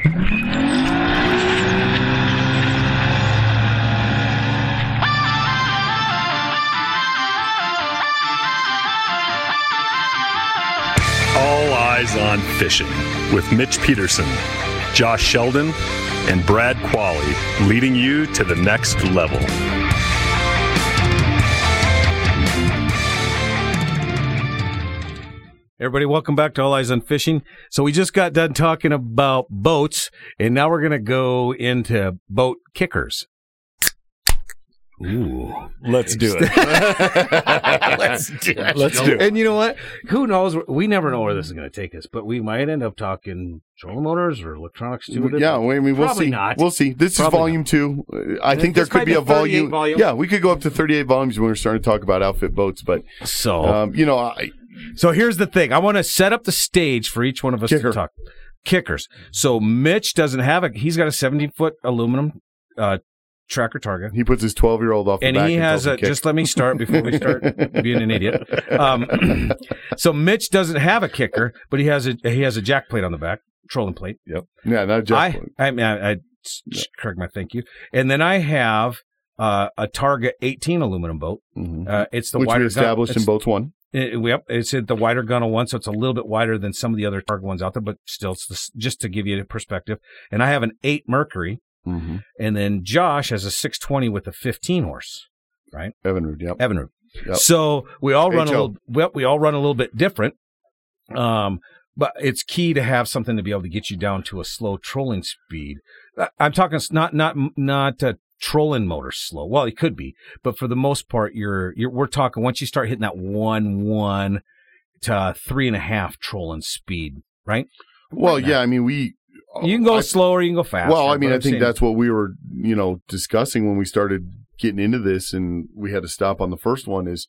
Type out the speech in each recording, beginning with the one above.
All Eyes on Fishing with Mitch Peterson, Josh Sheldon, and Brad Qualley, leading you to the next level. Everybody, welcome back to All Eyes on Fishing. So we just got done talking about boats, and now we're going to go into boat kickers. Ooh, Let's do it. let's do it. Let's do it. And you know what? Who knows? We never know where this is going to take us, but we might end up talking trolling motors or electronics too. Yeah, I mean, we'll Probably see. not. We'll see. This Probably is volume 2. I think there This could might be be a volume. 38 Yeah, we could go up to 38 volumes when we're starting to talk about outfit boats. But, So, so here's the thing. I want to set up the stage for each one of us Kicker. to talk. Kickers. So Mitch doesn't have he's got a 17-foot aluminum tracker target. he puts his 12-year-old off the And back. he has tells him, just let me start before we start being an idiot. So Mitch doesn't have a kicker, but he has a jack plate on the back, trolling plate. Yep. Yeah, not just I correct my thank you. And then I have a Targa 18 aluminum boat. It's the which wider we established gun. in boats 1. Yep, it's the wider gunnel one, so it's a little bit wider than some of the other Targa ones out there, but still, just to give you a perspective. And I have an 8 Mercury, and then Josh has a 620 with a 15 horse, right? Evinrude, yep. Evinrude. Yep. So we all run HO. we all run a little bit different. But it's key to have something to be able to get you down to a slow trolling speed. I'm talking not trolling motor slow. Well, it could be, but for the most part, we're talking once you start hitting that 1.1 to 3.5 trolling speed, right? Well, yeah, I mean, you can go slower, you can go faster. Well, I mean, but I I'm think saying- that's what we were, discussing when we started getting into this, and we had to stop on the first one is,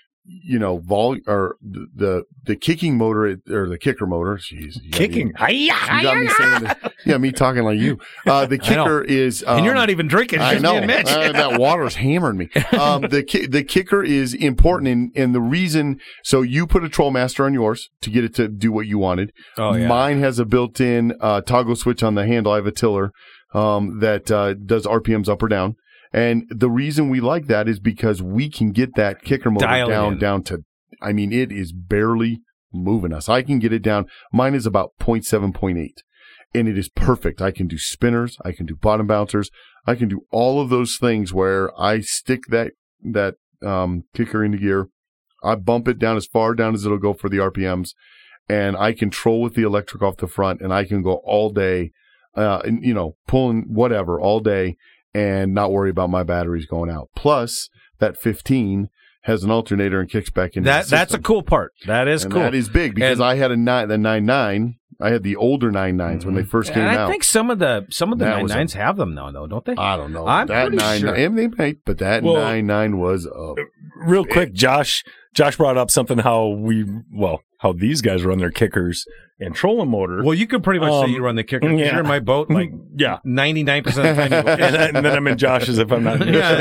the kicking motor or the kicker motor. Jeez, Kicking. You got me saying this. Yeah, me talking like you. The kicker is, and you're not even drinking. I just know me and Mitch. that water's hammering me. The kicker is important, and the reason. So you put a troll master on yours to get it to do what you wanted. Oh, yeah. Mine has a built-in toggle switch on the handle. I have a tiller that does RPMs up or down. And the reason we like that is because we can get that kicker motor down to, I mean, it is barely moving us. I can get it down. Mine is about 0.7, 0.8, and it is perfect. I can do spinners. I can do bottom bouncers. I can do all of those things where I stick that kicker into gear. I bump it down as far down as it'll go for the RPMs, and I control with the electric off the front, and I can go all day, pulling whatever all day, and not worry about my batteries going out. Plus, that 15 has an alternator and kicks back into the system. That's a cool part. That is cool. That is big because I had the 9.9. I had the older 9.9s when they first came out. I think some of the That 9.9s have them though, don't they? I don't know. I'm that pretty 9.9, sure. and they might, but that 9.9 was Real quick, Josh brought up something how these guys run their kickers and trolling motor. Well, you can pretty much say you run the kicker. 'Cause you're in my boat, like 99% of the time. and then I'm in Josh's if I'm not.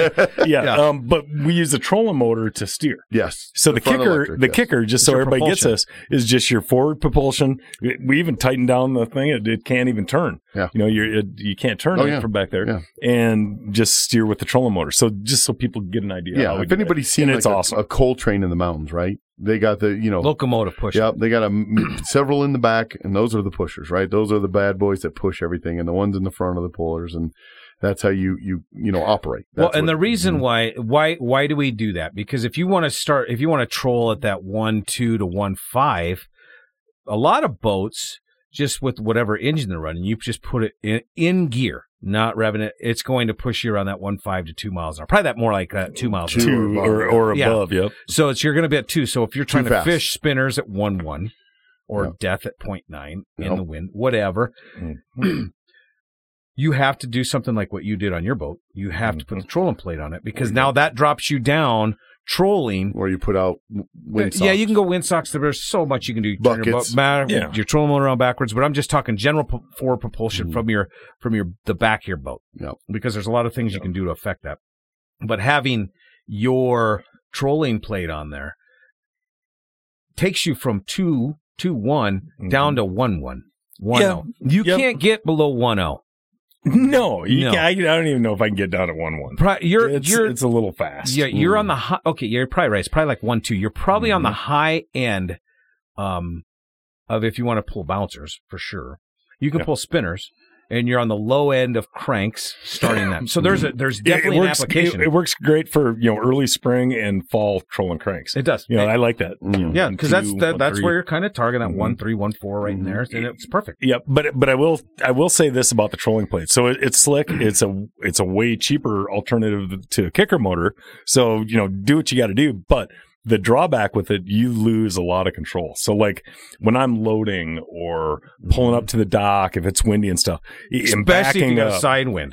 But we use the trolling motor to steer. Yes. So the front kicker, electric, yes. kicker, just so your everybody propulsion. gets this, is just your forward propulsion. We even tightened down the thing; it can't even turn. Yeah. You can't turn it from back there, and just steer with the trolling motor. So just so people get an idea. Yeah. If anybody's seen it's awesome. a coal train in the mountains, right? They got the locomotive push. Yep, they got several in the back, and those are the pushers, right? Those are the bad boys that push everything, and the ones in the front are the pullers, and that's how you operate. The reason why do we do that? Because if you want to troll at that 1.2 to 1.5, a lot of boats just with whatever engine they're running, you just put it in gear, not revving it. It's going to push you around that 1.5 to 2 miles an hour. Probably that more like 2 miles an hour. 2 or above, yep. So you're going to be at 2. So if you're trying Too to fast. fish spinners at 1.1 or death at 0.9 in the wind, whatever, you have to do something like what you did on your boat. You have to put the trolling plate on it because now that drops you down trolling. Where you put out windsocks. Yeah, you can go windsocks. There's so much you can do. Turn Buckets. Your trolling motor around backwards, but I'm just talking general forward propulsion from the back of your boat. Yeah. Because there's a lot of things you can do to affect that. But having your trolling plate on there takes you from 2.1 down to 1.1. 1.0. You can't get below 1.0. No, you can't. I don't even know if I can get down at 1.1. It's a little fast. Yeah, you're on the high. Okay, you're probably right. It's probably like 1.2. You're probably on the high end of if you want to pull bouncers for sure. You can pull spinners, and you're on the low end of cranks starting that. So there's definitely an application. It works great for early spring and fall trolling cranks. It does. I like that. Yeah, because that's where you're kind of targeting that 1.3, 1.4 right in there, and it's perfect. Yep. But I will say this about the trolling plate. So it's slick. It's a way cheaper alternative to a kicker motor. So do what you got to do, but the drawback with it, you lose a lot of control. So like when I'm loading or pulling up to the dock, if it's windy and stuff, especially if you got a side wind.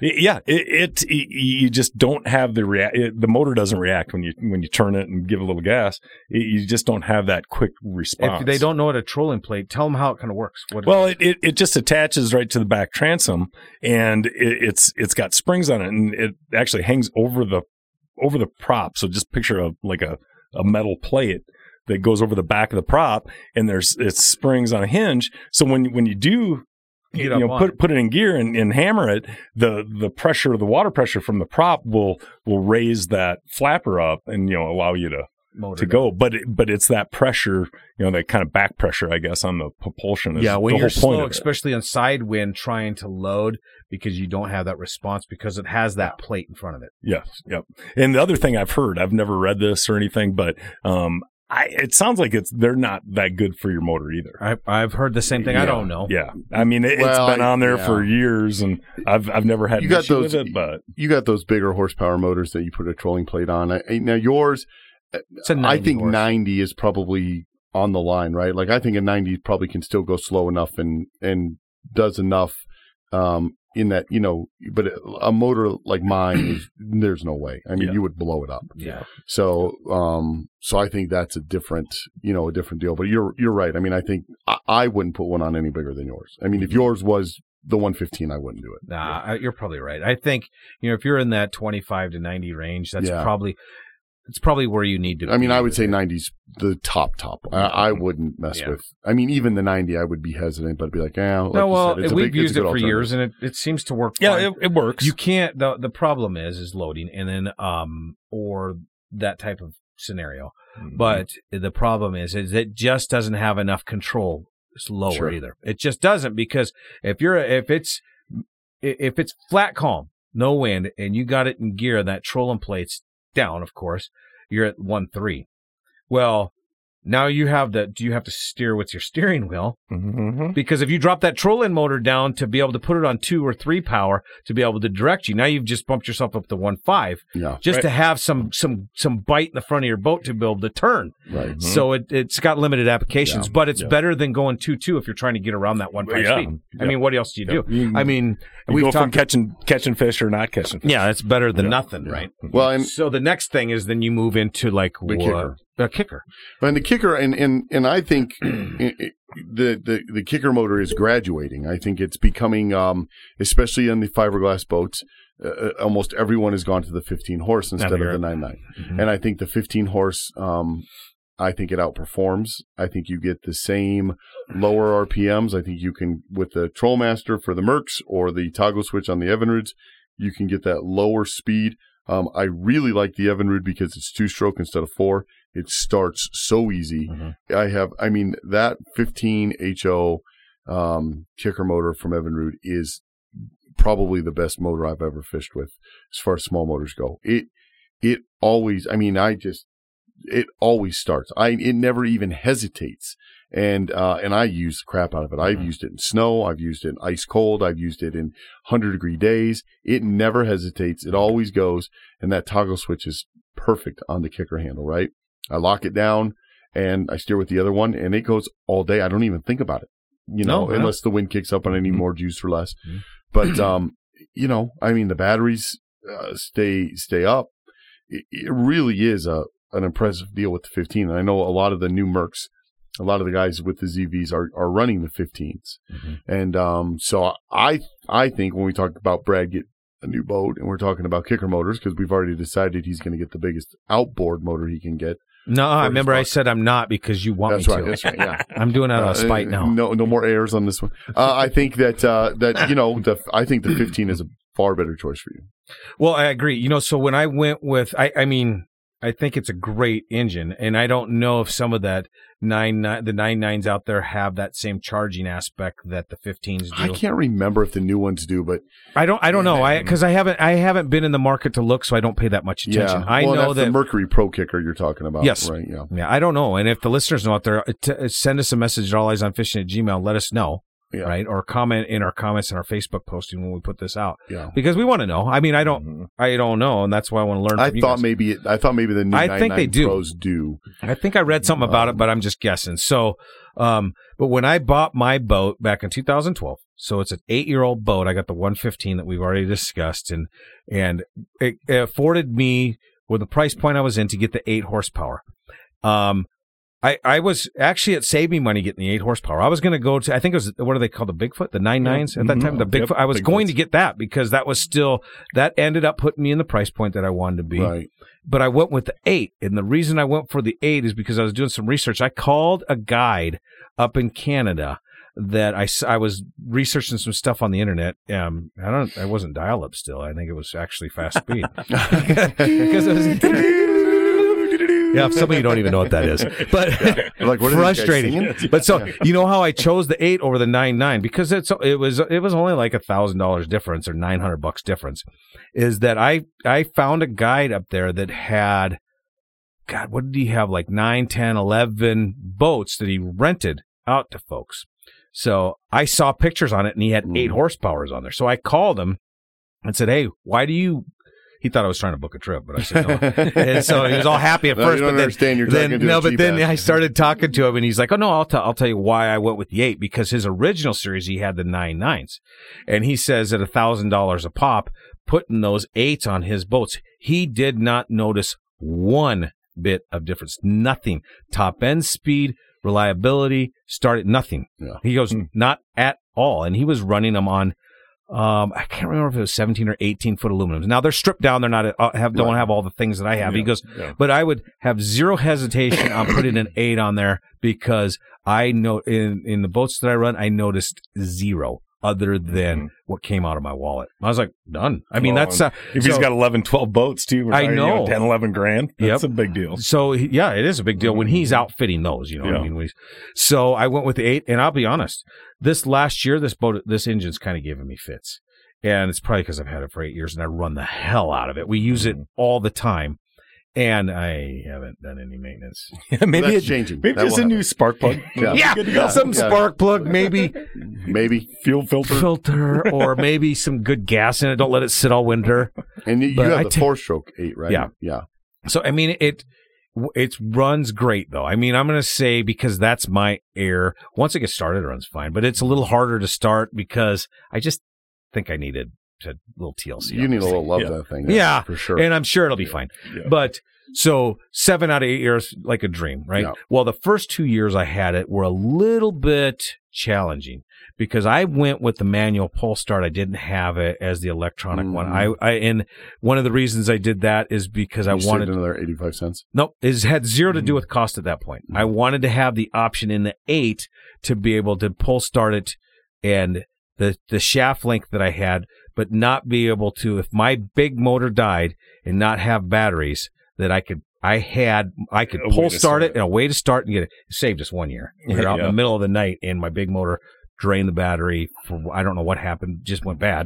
You just don't have the motor doesn't react when you turn it and give a little gas. You just don't have that quick response. If they don't know what a trolling plate, tell them how it kind of works. It just attaches right to the back transom, and it's got springs on it, and it actually hangs over the prop. So just picture a metal plate that goes over the back of the prop, and it's springs on a hinge. So when you do put it in gear and hammer it, the pressure, the water pressure from the prop will raise that flapper up and allow you to go. But it's that pressure, that kind of back pressure, I guess, on the propulsion. When you're slow, especially on side wind, trying to load because you don't have that response because it has that plate in front of it. Yes. Yep. And the other thing I've heard, I've never read this or anything, but it sounds like they're not that good for your motor either. I've heard the same thing. I don't know. Yeah. I mean, it's been on there for years, and I've never had an issue with it. But you got those bigger horsepower motors that you put a trolling plate on. Now yours, I think 90 is probably on the line, right? Like I think a 90 probably can still go slow enough and does enough in that, but a motor like mine there's no way. I mean, you would blow it up. Yeah. So I think that's a different deal. But you're right. I mean, I think I wouldn't put one on any bigger than yours. I mean, if yours was the 115, I wouldn't do it. Nah, you're probably right. I think, if you're in that 25 to 90 range, that's probably where you need to be. I mean, I would say 90's the top. I wouldn't mess with. I mean, even the 90, I would be hesitant, but I'd be like, we've used it for years, and it seems to work. Yeah, it works. You can't. The problem is loading, and then or that type of scenario. Mm-hmm. But the problem is it just doesn't have enough control. It's lower either. It just doesn't, because if it's flat calm, no wind, and you got it in gear, that trolling plate's down, of course, you're at 1.3. Well, now do you have to steer with your steering wheel? Mm-hmm. Because if you drop that trolling motor down to be able to put it on 2 or 3 power to be able to direct you, now you've just bumped yourself up to 1.5 to have some bite in the front of your boat to be able to turn. Right. Mm-hmm. So it's got limited applications, but it's better than going 2.2 if you're trying to get around that 1.5 speed. I mean, what else do you do? I mean, we go from catching fish or not catching fish. Yeah, it's better than nothing, right? Well, so the next thing is then you move into like a kicker. And the kicker, and I think the kicker motor is graduating. I think it's becoming, especially on the fiberglass boats, almost everyone has gone to the 15 horse instead of the 9.9. Mm-hmm. And I think the 15 horse, I think it outperforms. I think you get the same lower RPMs. I think you can, with the Trollmaster for the Mercs or the toggle switch on the Evinrudes, you can get that lower speed. I really like the Evinrude because it's 2-stroke instead of 4. It starts so easy. Mm-hmm. That 15 HO kicker motor from Evinrude is probably the best motor I've ever fished with as far as small motors go. It always, it always starts. It never even hesitates. And I use the crap out of it. I've used it in snow. I've used it in ice cold. I've used it in 100-degree days. It never hesitates. It always goes. And that toggle switch is perfect on the kicker handle, right? I lock it down and I steer with the other one, and it goes all day. I don't even think about it, unless the wind kicks up and I need more juice or less. Mm-hmm. But, the batteries stay up. It really is an impressive deal with the 15. And I know a lot of the new Mercs, a lot of the guys with the ZVs are running the 15s. Mm-hmm. And so I think when we talk about Brad get a new boat and we're talking about kicker motors, because we've already decided he's going to get the biggest outboard motor he can get, No, I remember I said I'm not because you want me to. That's right. Yeah, I'm doing that out of spite now. No more airs on this one. I think that I think the 15 is a far better choice for you. Well, I agree. So when I went with, I mean, I think it's a great engine, and I don't know if some of that the 9.9s out there have that same charging aspect that the 15s do. I can't remember if the new ones do, but I don't know. Because I haven't been in the market to look, so I don't pay that much attention. Yeah. I know that's that the Mercury Pro Kicker you're talking about. Yes. Right. Yeah. I don't know. And if the listeners know out there, send us a message at alleyesonfishing@gmail.com. Let us know. Yeah. Right. Or comment in our comments in our Facebook posting when we put this out. Yeah. Because we want to know. I mean, I don't know, and that's why I want to learn. I thought maybe the new 9.9 Pros do. I think I read something about it, but I'm just guessing. So, but when I bought my boat back in 2012, so it's an 8-year-old boat. I got the 115 that we've already discussed, and it afforded me with the price point I was in to get the 8 horsepower. I was actually, it saved me money getting the 8 horsepower. I was going to go to, I think it was, what are they called? The Bigfoot? The 9.9s at that time? The Bigfoot. I was going to get that because that ended up putting me in the price point that I wanted to be. Right. But I went with the 8. And the reason I went for the 8 is because I was doing some research. I called a guide up in Canada that I was researching some stuff on the internet. I wasn't dial-up still. I think it was actually fast speed. Because it was... Yeah, some of you don't even know what that is, but like, what frustrating. But so you know how I chose the 8 over the 9.9 because it was only like $1,000 difference or $900 difference. Is that I found a guide up there that had, God, what did he have? Like 9, 10, 11 boats that he rented out to folks. So I saw pictures on it, and he had 8 horsepowers on there. So I called him and said, "Hey, why do you?" He thought I was trying to book a trip, but I said no. And so he was all happy at first. You don't understand. You're talking to but then I started talking to him, and he's like, "Oh no, I'll tell you why I went with the 8 because his original series he had the 9.9s, and he says at $1,000 a pop, putting those 8s on his boats, he did not notice one bit of difference, nothing. Top end speed, reliability, nothing. Yeah. He goes not at all, and he was running them on." I can't remember if it was 17 or 18 foot aluminums. Now they're stripped down. They're not don't have all the things that I have. He goes, but I would have zero hesitation on putting an 8 on there because I know in the boats that I run, I noticed zero other than what came out of my wallet. I was like, done. I mean, that's if he's got 11, 12 boats too. I know 10, 11 grand. That's a big deal. So yeah, it is a big deal when he's outfitting those. You know what I mean? So I went with the 8, and I'll be honest. This last year, this engine's kind of giving me fits. And it's probably because I've had it for 8 years and I run the hell out of it. We use it all the time. And I haven't done any maintenance. Yeah, maybe it's changing. Maybe it's a new spark plug. Some spark plug, maybe fuel filter, or maybe some good gas in it. Don't let it sit all winter. And you have the 4-stroke 8, right? Yeah. So I mean, it runs great though. I mean, I'm going to say because that's my air. Once it gets started, it runs fine. But it's a little harder to start because I just think I needed a little TLC. You need a little love that thing. Yeah, for sure. And I'm sure it'll be fine. Yeah. But so 7 out of 8 years, like a dream, right? Yeah. Well, the first 2 years I had it were a little bit challenging because I went with the manual pull start. I didn't have it as the electronic one. And one of the reasons I did that is because I wanted another 85 cents. Nope, it had zero to do with cost at that point. I wanted to have the option in the 8 to be able to pull start it and the shaft length that I had, but not be able to, if my big motor died and not have batteries, that I could pull start it and a way to start and get it. It saved us 1 year. You're out in the middle of the night and my big motor drained the battery for, I don't know what happened, just went bad.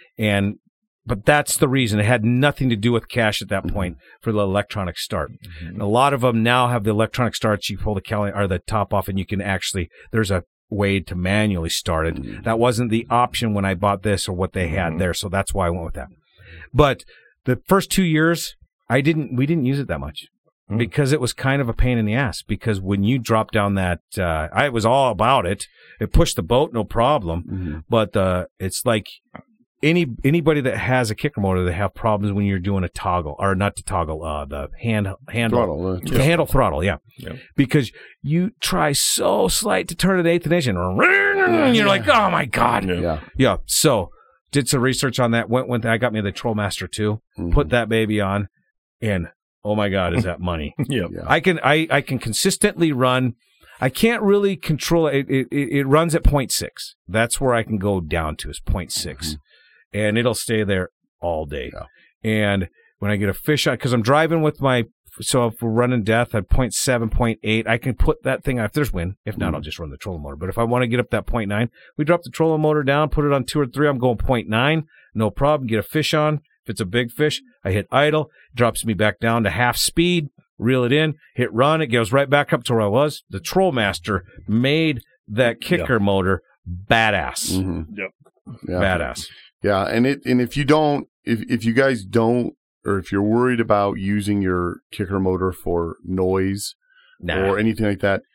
But that's the reason. It had nothing to do with cash at that point for the electronic start. Mm-hmm. A lot of them now have the electronic starts. You pull the top off and you can actually, there's a way to manually start it. That wasn't the option when I bought this or what they had there, so that's why I went with that. But the first 2 years, we didn't use it that much because it was kind of a pain in the ass. Because when you drop down that, I was all about it. It pushed the boat, no problem. But it's like anybody that has a kicker motor, they have problems when you're doing a toggle, or not the toggle, the handle throttle, the handle throttle, because you try so slight to turn an 8th ignition, and you're like, oh my god, So did some research on that. Went I got me the Trollmaster 2, put that baby on, and oh my God, is that money? Yep. Yeah. I can consistently run. I can't really control it. It runs at 0.6. That's where I can go down to is 0.6, and it'll stay there all day. Yeah. And when I get a fish on, because I'm driving with so if we're running depth at 0.7, 0.8, I can put that thing on if there's wind. If not, I'll just run the trolling motor. But if I want to get up that 0.9, we drop the trolling motor down, put it on 2 or 3. I'm going 0.9, no problem. Get a fish on. If it's a big fish, I hit idle, drops me back down to half speed. Reel it in, hit run, it goes right back up to where I was. The Trollmaster made that kicker motor badass. Mm-hmm. Yep. Yeah. Badass. Yeah, and if you guys don't, or if you're worried about using your kicker motor for noise or anything like that,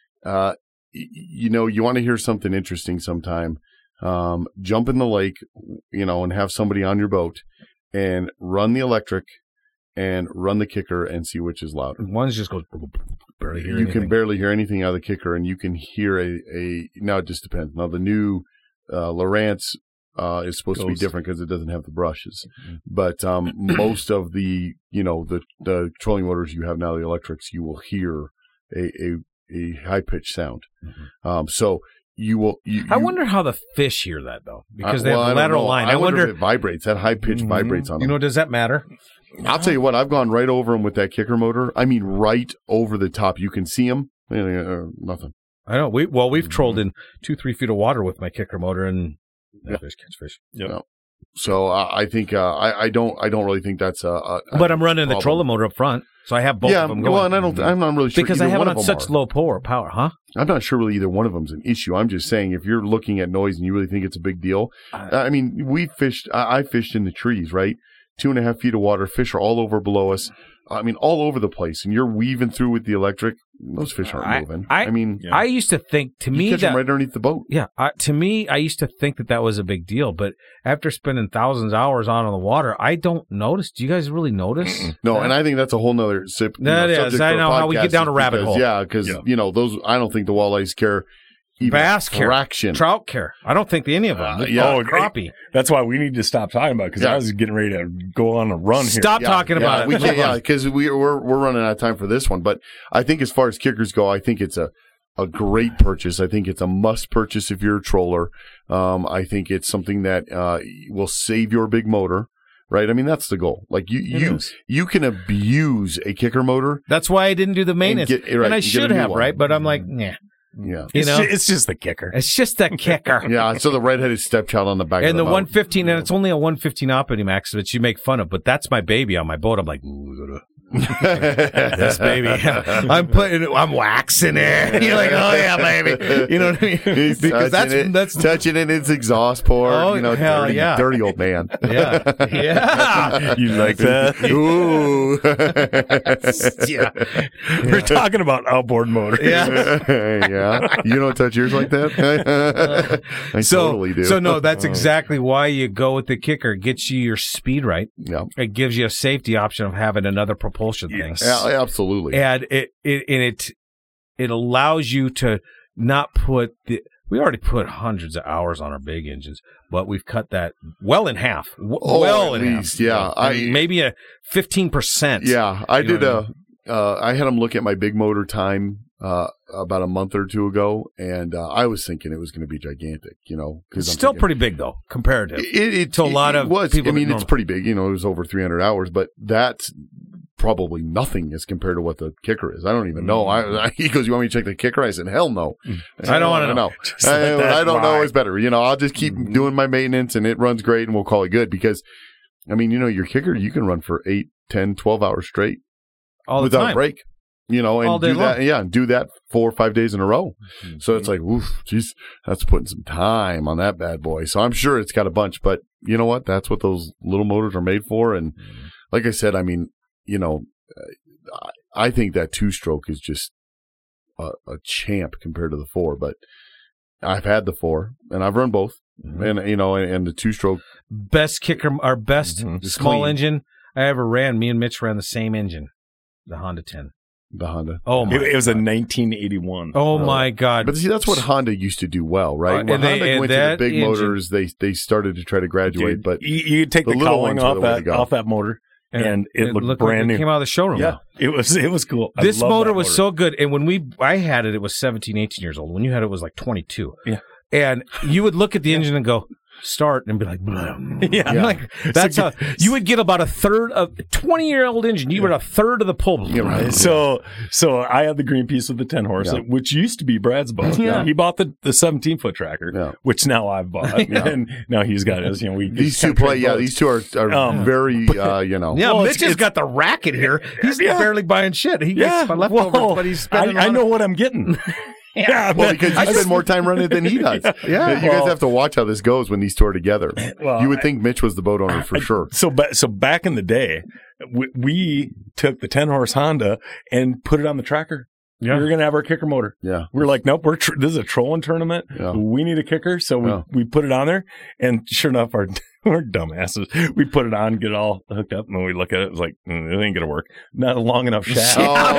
you want to hear something interesting sometime. Jump in the lake, and have somebody on your boat and run the electric and run the kicker and see which is louder. One just goes barely hear you anything. can barely hear anything out of the kicker, and you can hear now it just depends. Now the new Lowrance is supposed to be different because it doesn't have the brushes. But most of the the trolling motors you have now, the electrics, you will hear a high pitched sound. So you will. I wonder how the fish hear that though, because they have a lateral line. I wonder if it vibrates. That high pitch vibrates on them. Does that matter? I'll tell you what. I've gone right over them with that kicker motor. I mean, right over the top. You can see them. Nothing. I know. We've trolled in 2-3 feet of water with my kicker motor, and fish catch fish. Yep. So I think I don't really think that's a but I'm running problem. the trolling motor up front, so I have both of them going. Well, and I'm not really sure because I have it on such are. low power, huh? I'm not sure really either one of them is an issue. I'm just saying if you're looking at noise and you really think it's a big deal, I mean, I fished in the trees, right? 2.5 feet of water, fish are all over below us. I mean, all over the place, and you're weaving through with the electric. Those fish aren't moving. I used to think, to me, catch them right underneath the boat. Yeah, to me, I used to think that was a big deal, but after spending thousands of hours out on the water, I don't notice. Do you guys really notice? No, and I think that's a whole nother subject. I know how we get down a rabbit hole. Yeah, because those. I don't think the walleyes care. Bass care, trout care. I don't think any of them. Crappie. That's why we need to stop talking about it, because I was getting ready to go on a run here. Stop talking about it. We can't, because we're running out of time for this one. But I think as far as kickers go, I think it's a great purchase. I think it's a must purchase if you're a troller. I think it's something that will save your big motor. Right, I mean that's the goal. Like you can abuse a kicker motor. That's why I didn't do the maintenance, and I should have, right? But I'm like, nah. Yeah, it's just the kicker. It's just the kicker. Yeah, so the redheaded stepchild on the back, and of the 115, and it's only a 115 Opti Max that you make fun of, but that's my baby on my boat. I'm like, ooh, this baby, I'm waxing it. You're like, oh yeah, baby. You know what I mean? He's because that's touching it in its exhaust port. Oh, hell dirty old man. Yeah. You like that? Ooh. Yeah. We're talking about outboard motor. Yeah. You don't touch yours like that? I totally do. So no, that's exactly why you go with the kicker. It gets you your speed right. Yeah. It gives you a safety option of having another propulsion thing. Yeah, absolutely. And it allows you to not put we already put hundreds of hours on our big engines, but we've cut that well in half. Well in half. Yeah. Maybe a 15%. Yeah. I did I had them look at my big motor time about a month or two ago, and I was thinking it was going to be gigantic, because it's still pretty big though, comparative to a lot of people. I mean, it's pretty big. It was over 300 hours, but that's probably nothing as compared to what the kicker is. I don't even know. He goes, "You want me to check the kicker?" I said, "Hell no." I don't want to know. I don't know. It's better. I'll just keep doing my maintenance, and it runs great, and we'll call it good. Because, I mean, your kicker, you can run for 8, 10, 12 hours straight without a break. And do that. Yeah, and do that 4 or 5 days in a row. Mm-hmm. So it's like, oof, geez, that's putting some time on that bad boy. So I'm sure it's got a bunch, but you know what? That's what those little motors are made for. And like I said, I mean, I think that 2-stroke is just a champ compared to the 4. But I've had the 4, and I've run both, and and the 2-stroke best kicker, our best small engine I ever ran. Me and Mitch ran the same engine, the Honda 10. The Honda. Oh my! It was a 1981. Oh my God! But see, that's what Honda used to do well, right? When Honda went to the big motors, they started to try to graduate. Dude, but you take the cowling off that motor. and it looked brand new. It came out of the showroom. Yeah, it was cool. This motor was so good, and when I had it, it was 17, 18 years old. When you had it was like 22. Yeah, and you would look at the engine and go, start, and be like, yeah. Like that's how you would get about a third of 20-year-old engine. You were a third of the pull. Yeah, right. So I had the green piece with the 10 horse, which used to be Brad's boat. Yeah. He bought the 17-foot tracker, which now I've bought, and now he's got his. These two play. Yeah, these two are very. Yeah, Mitch has got the racket here. He's barely buying shit. He gets leftovers, but he's spending. I know what I'm getting. Yeah, well, because you spend more time running it than he does. Yeah, you guys have to watch how this goes when these two are together. Well, you would think Mitch was the boat owner for sure. So back in the day, we took the 10-horse Honda and put it on the tracker. Yeah. We were going to have our kicker motor. Yeah. We were like, nope, this is a trolling tournament. Yeah. We need a kicker. So we put it on there. And sure enough, we're dumbasses. We put it on, get it all hooked up, and when we look at it, it was like, it ain't going to work. Not a long enough shaft.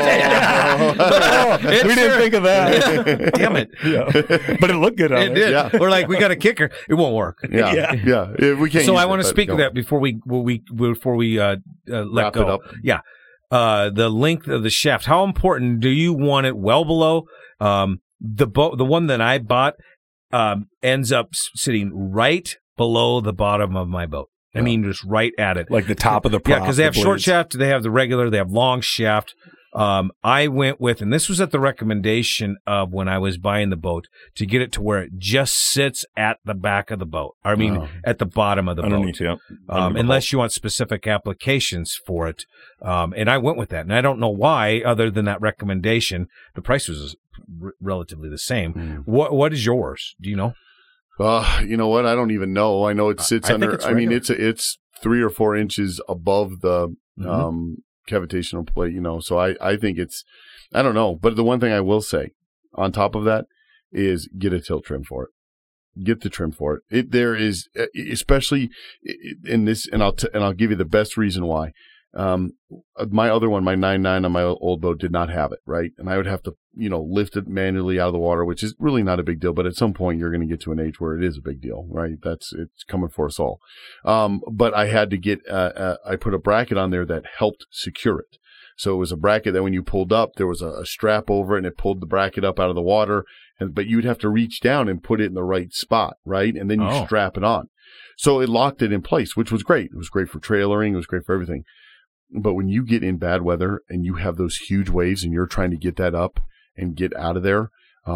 We didn't think of that. Damn it. Yeah. But it looked good on it. It did. Yeah. We're like, we got a kicker. It won't work. Yeah. We can't. So I want to speak of that before we let wrap go. It up. Yeah. The length of the shaft. How important do you want it? Well below the one that I bought ends up sitting right below the bottom of my boat. I mean, just right at it, like the top of the prop. Yeah, because they have short shaft, they have the regular, they have long shaft. I went with, and this was at the recommendation of when I was buying the boat, to get it to where it just sits at the back of the boat. I mean, at the bottom of the boat. Yeah. Unless you want specific applications for it. And I went with that. And I don't know why, other than that recommendation. The price was relatively the same. What is yours? Do you know? You know what? I don't even know. I know it sits under. It's 3 or 4 inches above the cavitational plate. So I think it's. I don't know. But the one thing I will say, on top of that, is get a tilt trim for it. Get the trim for it. There is, especially in this, and I'll give you the best reason why. My other one, my 9.9 on my old boat, did not have it, right? And I would have to, lift it manually out of the water, which is really not a big deal. But at some point, you're going to get to an age where it is a big deal, right? It's coming for us all. But I had to get, I put a bracket on there that helped secure it. So it was a bracket that when you pulled up, there was a strap over it, and it pulled the bracket up out of the water. But you'd have to reach down and put it in the right spot, right? And then you strap it on. So it locked it in place, which was great. It was great for trailering. It was great for everything. But when you get in bad weather and you have those huge waves and you're trying to get that up and get out of there,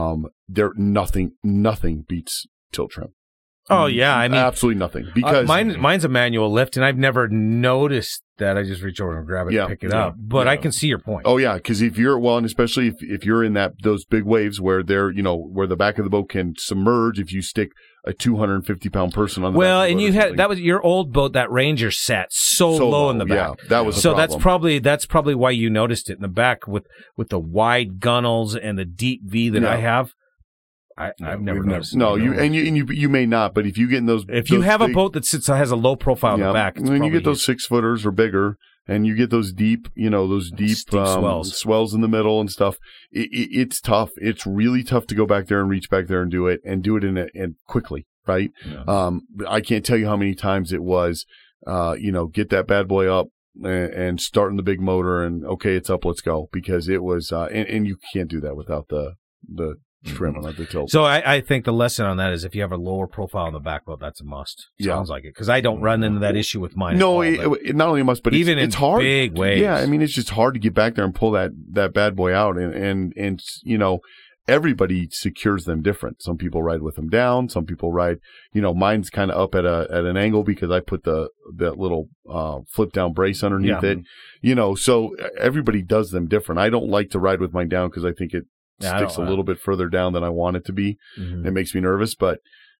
nothing beats tilt trim. Oh yeah, I mean absolutely nothing. Because mine's a manual lift, and I've never noticed that. I just reach over and grab it, and pick it up. But I can see your point. Oh yeah, because if you're and especially if you're in those big waves where where the back of the boat can submerge, if you stick a 250-pound person on the back and you had that was your old boat. That Ranger sat so low in the back. Yeah, that was that's probably why you noticed it in the back with the wide gunnels and the deep V that I have. I've never noticed. No, you may not, but if you get in those, if you have a boat that has a low profile in the back, when you get those 6-footers or bigger, and you get those deep, swells in the middle and stuff, it's tough. It's really tough to go back there and reach back there and do it in quickly, right? Yeah. I can't tell you how many times it was, get that bad boy up and starting the big motor, and okay, it's up, let's go, because it was, and you can't do that without the trim on the tilt. So I think the lesson on that is if you have a lower profile on the back boat, that's a must. Sounds like it, because I don't run into that issue with mine. No, it not only a must, but even it's hard. Big waves. Yeah, I mean it's just hard to get back there and pull that bad boy out, and everybody secures them different. Some people ride with them down. Some people ride. Mine's kind of up at an angle because I put that little flip down brace underneath it. So everybody does them different. I don't like to ride with mine down because I think it sticks a little bit further down than I want it to be. Mm-hmm. It makes me nervous, but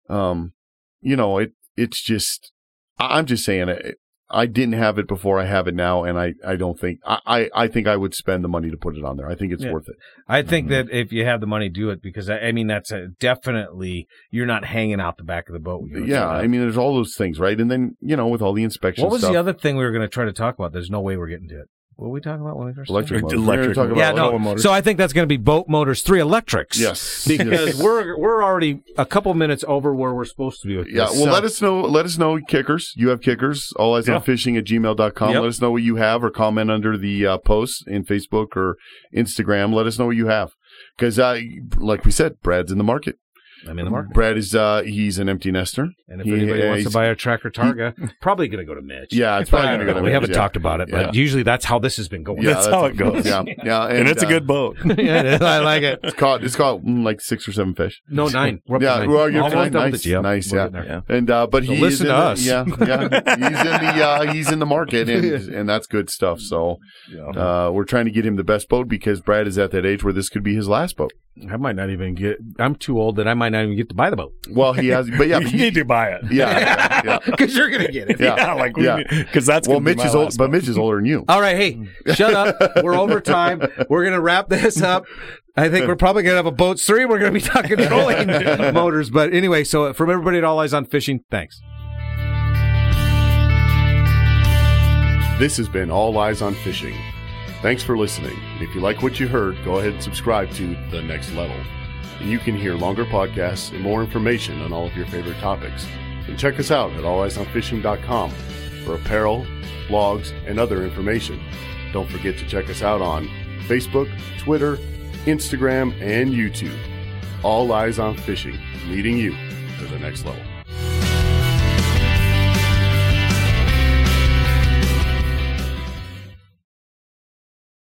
it's just. I'm just saying it. I didn't have it before. I have it now, and I don't think I think I would spend the money to put it on there. I think it's worth it. I think that if you have the money, do it, because I mean that's definitely you're not hanging out the back of the boat. Yeah, I mean there's all those things, right? And then with all the inspection. What was stuff, the other thing we were going to try to talk about? There's no way we're getting to it. What were we talking about when we first Electric started? motors. We're talking about no. motors. So I think that's going to be boat motors, 3 electrics. Yes. Because we're already a couple minutes over where we're supposed to be with this. Yeah, well, let us know kickers. You have kickers, alleyesonfishing@gmail.com. Yep. Let us know what you have, or comment under the posts in Facebook or Instagram. Let us know what you have. Because, like we said, Brad's in the market. I'm in the market. Brad is he's an empty nester. And if anybody wants to buy a Tractor Targa, probably going to go to Mitch. Yeah, it's probably going to go to Mitch. We haven't talked about it, but usually that's how this has been going. Yeah, that's how it goes. Yeah, and it's a good boat. Yeah, it is. I like it. It's caught like 6 or 7 fish. No, 9. We're up to 9. Well, you're Almost double nice, digits. nice, We're yeah. getting there. And but So he listen is to us. He's in the market, and that's good stuff. So we're trying to get him the best boat, because Brad is at that age where this could be his last boat. I might not even get. I'm too old that I might not even get to buy the boat. Well, he has, but yeah, you need to buy it. Yeah, because you're gonna get it. Because that's Mitch is old, but Mitch is older than you. All right, hey, shut up. We're over time. We're gonna wrap this up. I think we're probably gonna have a boats 3. We're gonna be talking trolling motors, but anyway. So from everybody at All Eyes on Fishing, thanks. This has been All Eyes on Fishing. Thanks for listening. And if you like what you heard, go ahead and subscribe to The Next Level. And you can hear longer podcasts and more information on all of your favorite topics. And check us out at alleyesonfishing.com for apparel, blogs, and other information. Don't forget to check us out on Facebook, Twitter, Instagram, and YouTube. All Eyes on Fishing, leading you to the next level.